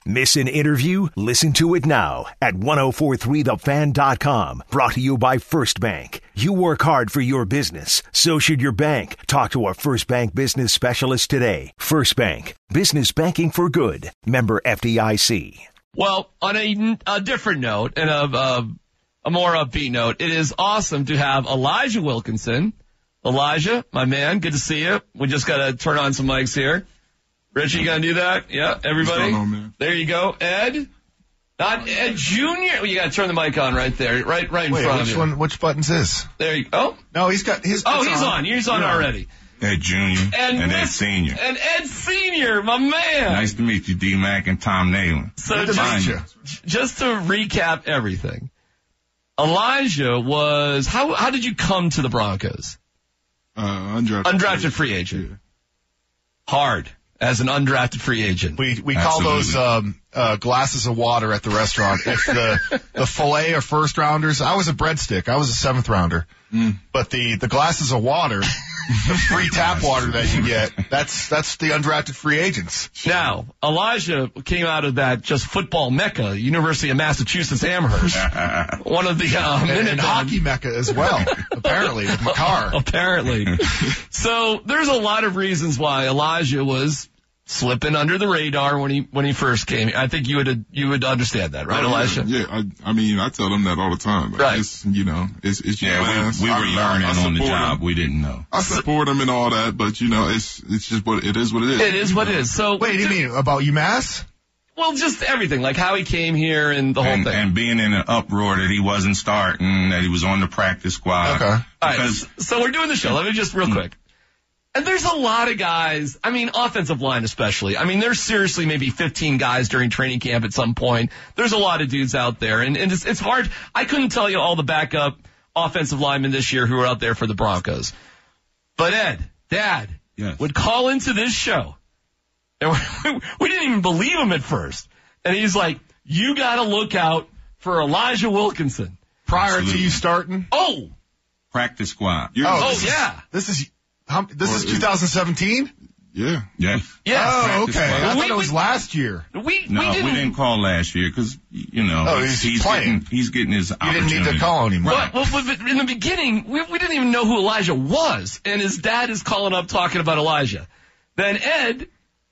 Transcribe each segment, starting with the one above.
Miss an interview? Listen to it now at 1043thefan.com. Brought to you by First Bank. You work hard for your business. So should your bank. Talk to a First Bank business specialist today. First Bank. Business banking for good. Member FDIC. Well, on a different note and a more upbeat note, it is awesome to have Elijah Wilkinson. Elijah, my man, good to see you. We just got to turn on some mics here. Richie, you going to do that? Yeah, everybody? What's going on, man? There you go. Ed? Not Ed Jr. Well, you got to turn the mic on right there, right in front of you. Which button's this? There you go. No, he's got his. Oh, he's on. He's on already. Ed Jr. and Ed Sr. And Ed Sr., my man. Nice to meet you, D-Mac and Tom Nalen. So just to recap everything, Elijah was, how did you come to the Broncos? Undrafted free agent. Yeah. Hard as an undrafted free agent. We call those glasses of water at the restaurant. It's the filet of first rounders. I was a breadstick. I was a seventh rounder. But the glasses of water, the free tap water that you get, that's the undrafted free agents. Now, Elijah came out of that just football mecca, University of Massachusetts Amherst. One of the and hockey mecca as well, apparently, with Makar. Apparently. So there's a lot of reasons why Elijah was slipping under the radar when he first came. I think you would understand that, right, Elijah? Yeah. I mean, I tell them that all the time. Like, right. It's your class. We were learning on the job. We didn't know. I support them and all that, but it's just it is what it is. It is what it is. So wait, do you mean about UMass? Well, just everything, like how he came here and the whole thing. And being in an uproar that he wasn't starting, that he was on the practice squad. Okay. All right. So we're doing the show. Let me just real quick. And there's a lot of guys, I mean, offensive line especially. I mean, there's seriously maybe 15 guys during training camp at some point. There's a lot of dudes out there. And it's hard. I couldn't tell you all the backup offensive linemen this year who are out there for the Broncos. But Dad, yes, would call into this show. And we didn't even believe him at first. And he's like, you got to look out for Elijah Wilkinson. Prior to you starting? Oh. Practice squad. Yeah. This is 2017? Yeah. Yes. Yeah. Oh, okay. I thought it was last year. We didn't call last year because, he's playing. He's getting his opportunity. You didn't need to call anymore. Right. Well, in the beginning, we didn't even know who Elijah was, and his dad is calling up talking about Elijah. Then Ed,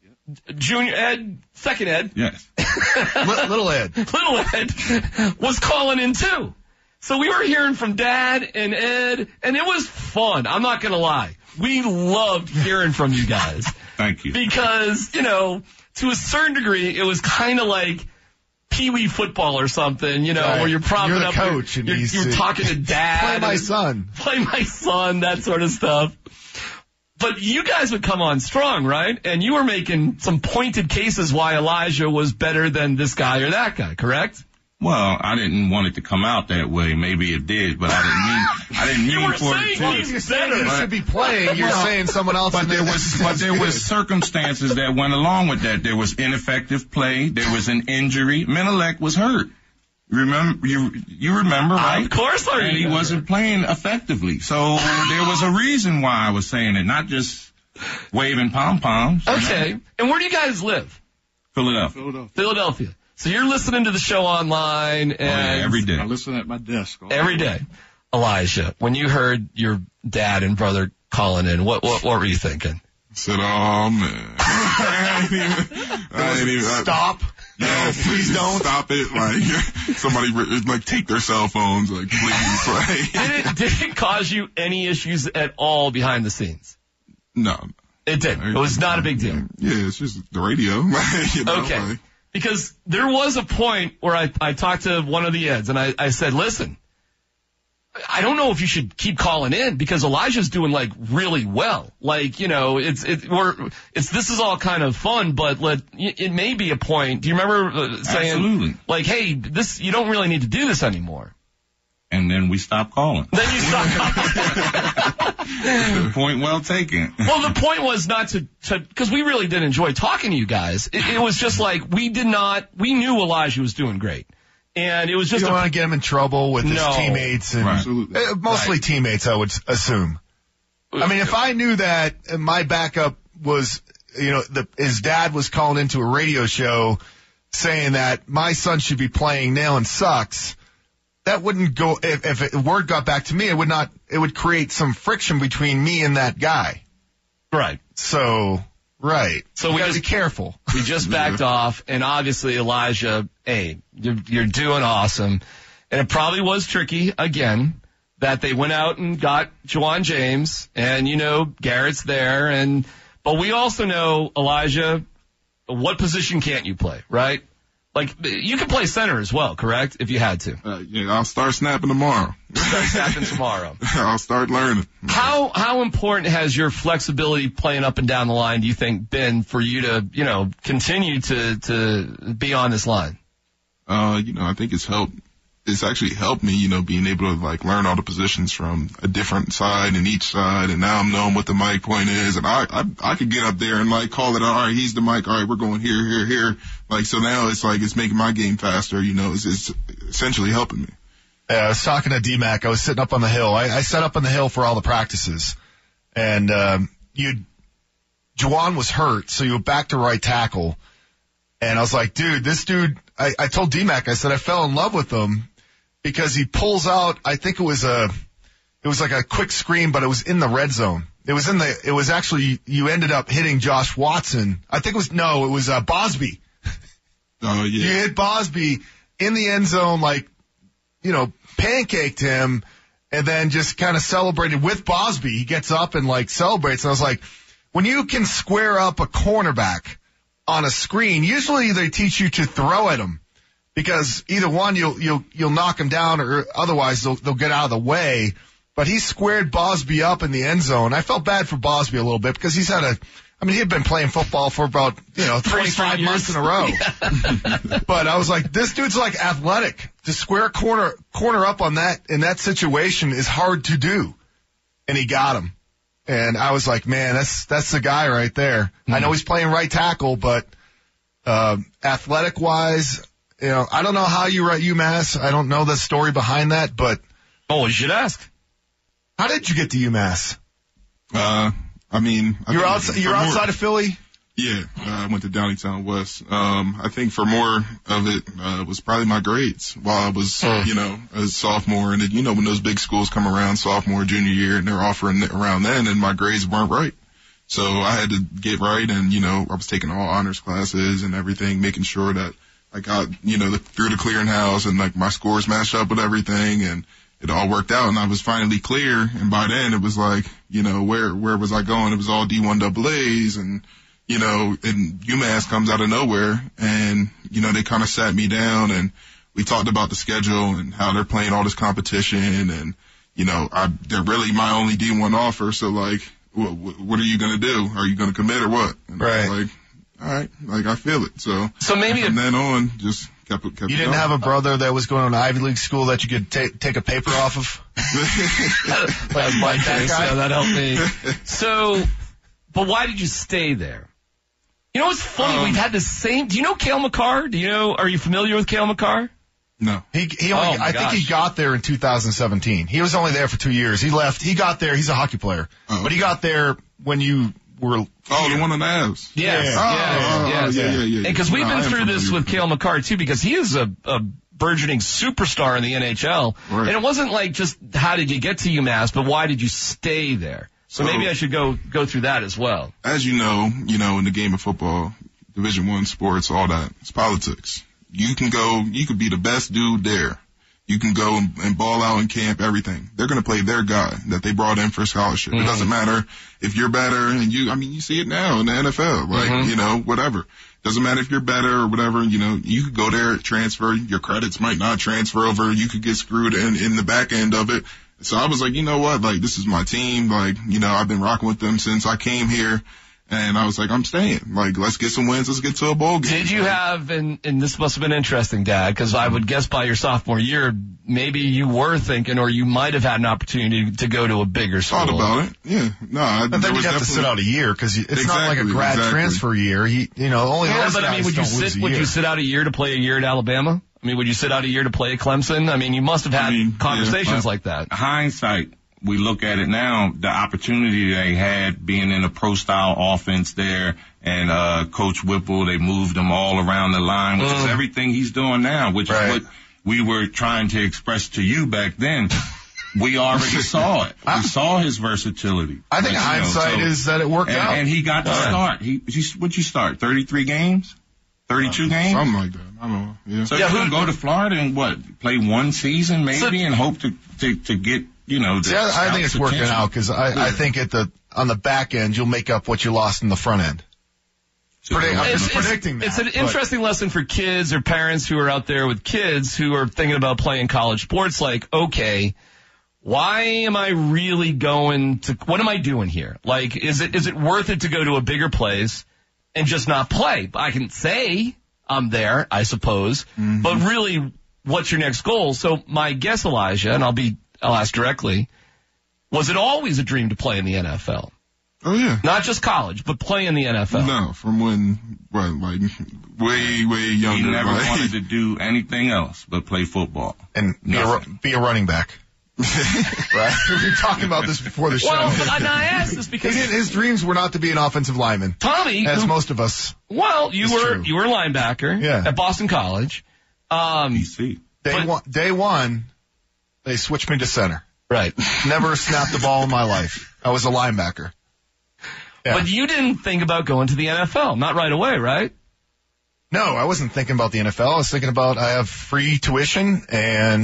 second Ed. Yes. Little Ed. Little Ed was calling in too. So we were hearing from Dad and Ed, and it was fun. I'm not going to lie. We loved hearing from you guys. Thank you. Because, to a certain degree, it was kind of like Pee Wee football or something, right. Where you're propping you're the up. Coach, you're talking to Dad. Play my son, that sort of stuff. But you guys would come on strong, right? And you were making some pointed cases why Elijah was better than this guy or that guy, correct? Well, I didn't want it to come out that way. Maybe it did, but I didn't mean for it to. You're saying he should be playing. You're saying someone else. But there was circumstances that went along with that. There was ineffective play. There was an injury. Menelek was hurt. Remember, you remember, right? Of course I remember. And he wasn't playing effectively. So there was a reason why I was saying it, not just waving pom-poms. Okay. And where do you guys live? Philadelphia. So you're listening to the show online and every day. I listen at my desk every day. Elijah, when you heard your dad and brother calling in, what were you thinking? I said, oh man. I ain't even stop. No, please don't stop it. Like somebody take their cell phones, like please. Like. Did it cause you any issues at all behind the scenes? No. It didn't. It was not a big deal. Yeah, it's just the radio. Okay. Because there was a point where I talked to one of the Eds and I said, listen, I don't know if you should keep calling in because Elijah's doing like really well. Like, this is all kind of fun, but it may be a point. Do you remember saying, absolutely, like, hey, you don't really need to do this anymore? And then we stopped calling. Then you stopped calling. Point well taken. Well, the point was not to because we really did enjoy talking to you guys. It was just like we knew Elijah was doing great. And it was just you don't want to get him in trouble with his teammates and mostly teammates, I would assume. I mean, if I knew that my backup was, his dad was calling into a radio show saying that my son should be playing nailing sucks, that wouldn't go, if word got back to me, it would create some friction between me and that guy. Right. So, right. So we we gotta just be careful. We just backed off, and obviously Elijah, hey, you're doing awesome. And it probably was tricky, again, that they went out and got Juwan James, and, Garrett's there, but we also know, Elijah, what position can't you play, right? Like, you can play center as well, correct? If you had to. I'll start snapping tomorrow. Start snapping tomorrow. I'll start learning. How important has your flexibility playing up and down the line, do you think, been for you to, continue to be on this line? I think it's helped. It's actually helped me, being able to learn all the positions from a different side and each side. And now I'm knowing what the mic point is. And I could get up there and call it, all right, he's the mic. All right, we're going here. So now it's making my game faster. It's essentially helping me. I was talking to D-Mac. I was sitting up on the hill. I sat up on the hill for all the practices. And, Juwan was hurt. So you were back to right tackle. And I was like, dude, this dude, I told D-Mac, I said, I fell in love with him because he pulls out, I think it was like a quick screen, but it was in the red zone. It was actually, you ended up hitting Josh Watson. I think it was Bosby. Oh, yeah. You hit Bosby in the end zone, pancaked him and then just kind of celebrated with Bosby. He gets up and celebrates. And I was like, when you can square up a cornerback on a screen, usually they teach you to throw at him because either one, you'll knock him down or otherwise they'll get out of the way. But he squared Bosby up in the end zone. I felt bad for Bosby a little bit because he had been playing football for about, 25 months in a row. But I was like, this dude's athletic. To square corner up on that, in that situation is hard to do. And he got him. And I was like, man, that's the guy right there. Mm-hmm. I know he's playing right tackle, but, athletic wise, I don't know how you were at UMass. I don't know the story behind that, but. Oh, you should ask. How did you get to UMass? You're outside of Philly? Yeah, I went to Downingtown West. I think for more of it, was probably my grades while I was, a sophomore. And when those big schools come around, sophomore, junior year, and they're offering it around then, and my grades weren't right. So I had to get right. And, I was taking all honors classes and everything, making sure that I got, through the clearinghouse and my scores matched up with everything. And it all worked out and I was finally clear. And by then it was where was I going? It was all D1 AA's and, and UMass comes out of nowhere and, they kind of sat me down and we talked about the schedule and how they're playing all this competition and, they're really my only D1 offer. So what are you going to do? Are you going to commit or what? And right. I was all right, I feel it. So maybe from then on, just kept you it didn't going. have a brother that was going to an Ivy League school that you could take a paper off of? like that guy? So that helped me. So, but why did you stay there? It's funny. We've had the same. Do you know Cale Makar? Are you familiar with Cale Makar? No. I think he got there in 2017. He was only there for 2 years. He left. He got there. He's a hockey player. Oh. But he got there when you were. Oh, the one on the Avs. Yes. Yeah. Because we've been through this with Cale Makar too, because he is a burgeoning superstar in the NHL. Right. And it wasn't just how did you get to UMass, but why did you stay there? So maybe I should go through that as well. As you know, in the game of football, Division I sports, all that, it's politics. You could be the best dude there. You can go and ball out in camp, everything. They're going to play their guy that they brought in for scholarship. Mm-hmm. It doesn't matter if you're better and you see it now in the NFL, whatever. Doesn't matter if you're better or whatever, you could go there, transfer, your credits might not transfer over, you could get screwed in the back end of it. So I was like, you know what, this is my team, I've been rocking with them since I came here. And I was like, I'm staying. Let's get some wins. Let's get to a bowl game. Did you have, and this must have been interesting, Dad, because I would guess by your sophomore year, maybe you were thinking, or you might have had an opportunity to go to a bigger school. Thought about it. Yeah. No, I think you'd have to sit out a year because it's not like a grad transfer year. Only those guys would you sit out a year to play a year at Alabama? Would you sit out a year to play at Clemson? You must have had conversations like that. Hindsight, we look at it now, the opportunity they had being in a pro-style offense there, and Coach Whipple, they moved them all around the line, which is everything he's doing now, which is what we were trying to express to you back then. We already saw it. We saw his versatility. I think hindsight is that it worked out. And he got to start. What'd you start? 33 games? 32 games? Something like that. I don't know. Yeah. So you're going to go to Florida and play one season maybe and hope to get, I think it's working out because I think on the back end, you'll make up what you lost in the front end. Predicting that. It's an interesting lesson for kids or parents who are out there with kids who are thinking about playing college sports. Like, okay, why am I really what am I doing here? Like, is it worth it to go to a bigger place and just not play? I can say I'm there, I suppose, but really, what's your next goal? So my guess, Elijah, and I'll ask directly, was it always a dream to play in the NFL? Oh, yeah. Not just college, but play in the NFL. No, from way younger. He never wanted to do anything else but play football. And be a running back. Right? We were talking about this before the show. Well, but I asked this because his dreams were not to be an offensive lineman. Tommy, as most of us. Well, you were a linebacker at Boston College. BC. Day one, they switched me to center. Right. Never snapped the ball in my life. I was a linebacker. Yeah. But you didn't think about going to the NFL, not right away, right? No, I wasn't thinking about the NFL. I was thinking about I have free tuition and,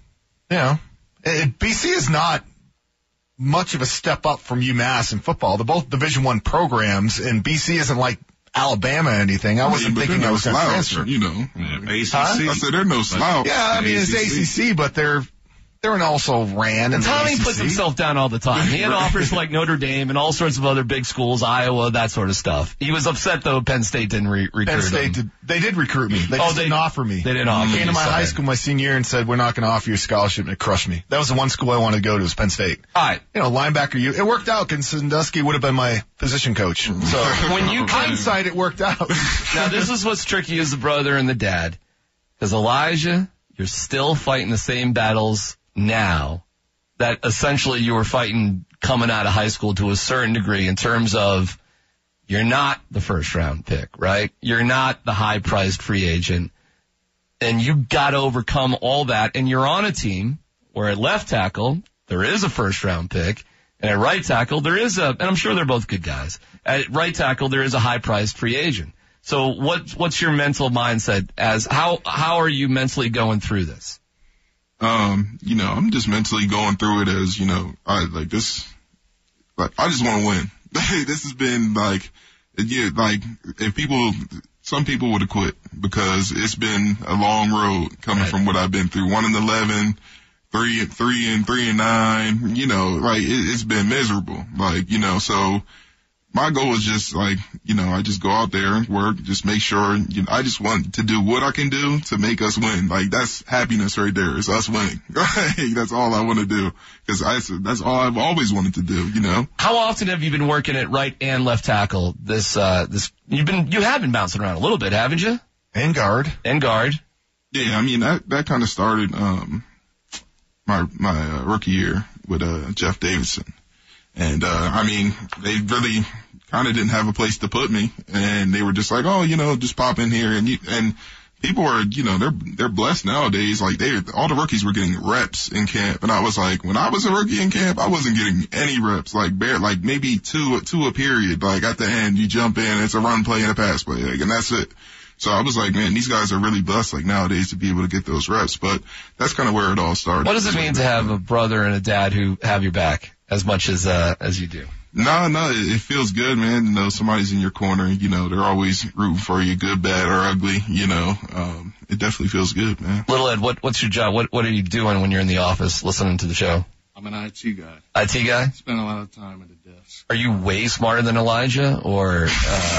BC is not much of a step up from UMass in football. They're both Division I programs, and BC isn't like Alabama or anything. I wasn't thinking I was going to transfer. ACC. I said they're no slouch. Yeah, I mean, it's ACC, but they're also ran. And Tommy puts himself down all the time. He had offers like Notre Dame and all sorts of other big schools, Iowa, that sort of stuff. He was upset, though, Penn State didn't recruit him. They did recruit me. They didn't offer me. They didn't offer me. They came to my high school my senior year and said, we're not going to offer you a scholarship, and it crushed me. That was the one school I wanted to go to, was Penn State. All right. Linebacker, it worked out because Sandusky would have been my position coach. So when you hindsight, it worked out. Now, this is what's tricky as the brother and the dad. Because Elijah, you're still fighting the same battles now that essentially you were fighting coming out of high school to a certain degree in terms of you're not the first round pick, right? You're not the high priced free agent, and you got to overcome all that. And you're on a team where at left tackle, there is a first round pick, and at right tackle, and I'm sure they're both good guys. At right tackle, there is a high priced free agent. So what's your mental mindset as how are you mentally going through this? I'm just mentally going through it as, I just want to win. This has been some people would have quit because it's been a long road coming from what I've been through. 1-11, 3-9, it's been miserable. So my goal is just I just go out there and work, just make sure, I just want to do what I can do to make us win. That's happiness right there. It's us winning. That's all I want to do. Cause that's all I've always wanted to do, How often have you been working at right and left tackle? You have been bouncing around a little bit, haven't you? And guard. Yeah. I mean, that kind of started, my rookie year with, Jeff Davidson. And, they really kind of didn't have a place to put me. And they were just like, just pop in here. And people are, they're blessed nowadays. All the rookies were getting reps in camp. And I was like, when I was a rookie in camp, I wasn't getting any reps, maybe two a period. At the end, you jump in, it's a run play and a pass play, and that's it. So I was like, man, these guys are really blessed nowadays to be able to get those reps. But that's kind of where it all started. What does it mean to have a brother and a dad who have your back as much as you do? No, it feels good, man. Somebody's in your corner. They're always rooting for you, good, bad, or ugly. It definitely feels good, man. Little Ed, what's your job? What are you doing when you're in the office listening to the show? I'm an IT guy. IT guy? Spend a lot of time at the desk. Are you way smarter than Elijah, or?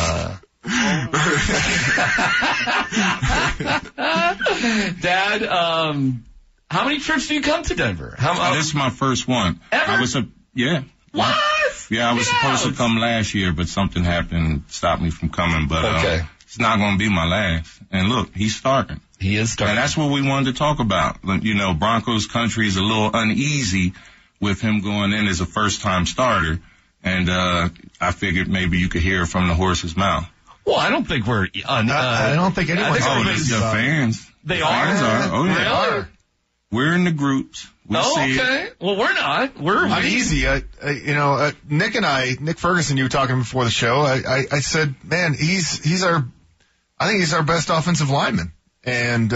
Dad, how many trips do you come to Denver? This is my first one. Ever? What? Yeah, I was supposed to come last year, but something happened, stopped me from coming. But it's not going to be my last. And look, he's starting. He is starting. And that's what we wanted to talk about. Broncos country is a little uneasy with him going in as a first-time starter. And I figured maybe you could hear it from the horse's mouth. Well, I don't think we're I don't think anyone's the fans. They the are? Fans are. Oh, yeah. Really? We're in the groups. We see okay. it. Well, we're not. We're uneasy. Nick and Nick Ferguson, you were talking before the show. I said, man, I think he's our best offensive lineman. And,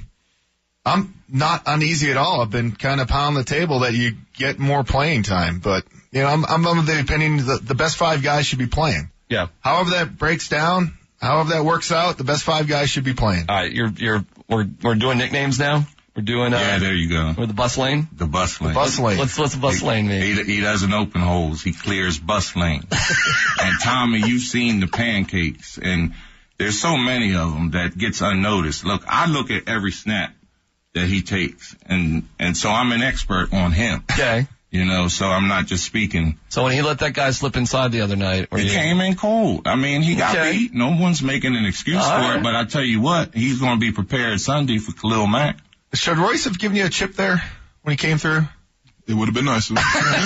I'm not uneasy at all. I've been kind of pounding the table that you get more playing time, but I'm of the opinion that the best 5 guys should be playing. Yeah. However that breaks down, however that works out, the best 5 guys should be playing. All right. We're doing nicknames now. We're doing, yeah, there you go. With the bus lane? The bus lane. Bus lane. What's the bus lane mean? He doesn't open holes. He clears bus lanes. And Tommy, you've seen the pancakes, and there's so many of them that gets unnoticed. Look, I look at every snap that he takes, and so I'm an expert on him. Okay. So I'm not just speaking. So when he let that guy slip inside the other night, he came in cold. I mean, he got beat. No one's making an excuse for it, but I tell you what, he's going to be prepared Sunday for Khalil Mack. Should Royce have given you a chip there when he came through? It would have been nice.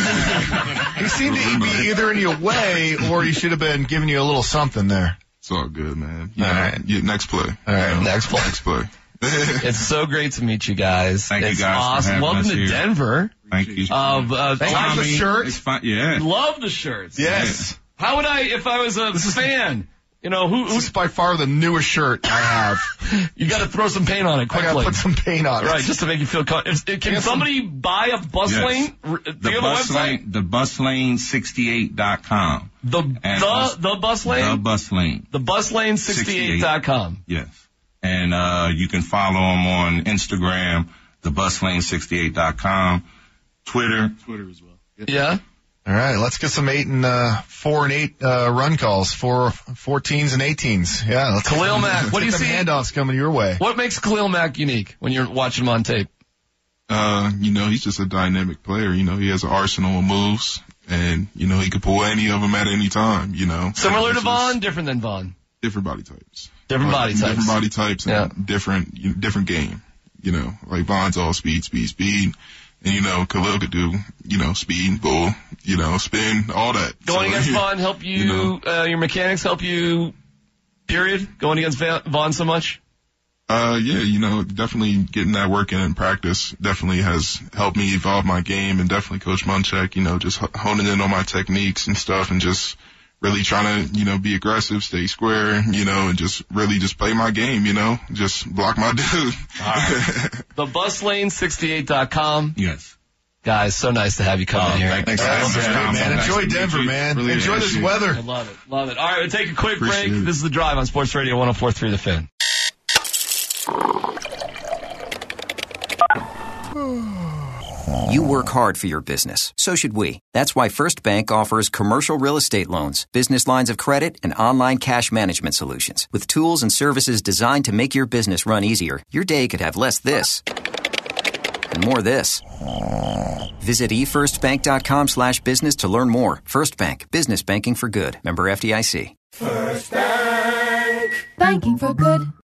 He seemed to be either in your way or he should have been giving you a little something there. It's all good, man. All right. Yeah, next play. All right. Next play. Next play. It's so great to meet you guys. Thank you it's guys awesome. for having Welcome us to here. Denver. Thank you. Thank you for the shirt. It's fun. Yeah. Love the shirts. Yes. How would I, if I was a fan? This is by far the newest shirt I have. You got to throw some paint on it quickly. I got to put some paint on it. Right, just to make you feel comfortable. Can somebody buy a bus lane? Do you have a website? Thebuslane68.com. The bus lane? The bus lane. Thebuslane68.com. Yes. And you can follow them on Instagram, thebuslane68.com, Twitter as well. Yep. Yeah. All right, let's get some 8 and 4 and 8 run calls for 14s and 18s. Yeah, let's Khalil Mack. What do you see? Handoffs coming your way. What makes Khalil Mack unique when you're watching him on tape? He's just a dynamic player. He has an arsenal of moves, and he could pull any of them at any time. Similar to Vaughn, different than Vaughn. Different body types. Different body types. Different body types and different game. Like Vaughn's all speed. And, Khalil could do, speed, bull, spin, all that. Going against Vaughn help you, your mechanics help you, period? Going against Vaughn so much? Definitely getting that work in practice definitely has helped me evolve my game, and definitely Coach Munchak, just honing in on my techniques and stuff, and just really trying to, be aggressive, stay square, and just really just play my game, just block my dude. All right. Thebuslane68.com. Yes. Guys, so nice to have you come in here. Thanks, man. Enjoy Denver, man. Really enjoy this weather. I love it. All right, we'll take a quick Appreciate break. it. This is The Drive on Sports Radio 104.3 The Fan. You work hard for your business. So should we. That's why First Bank offers commercial real estate loans, business lines of credit, and online cash management solutions. With tools and services designed to make your business run easier, your day could have less this and more this. Visit efirstbank.com/business to learn more. First Bank. Business banking for good. Member FDIC. First Bank. Banking for good.